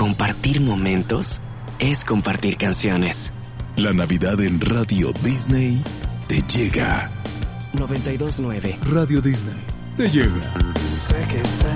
compartir momentos es compartir canciones. La Navidad en Radio Disney te llega. 92.9 Radio Disney te llega. Sé que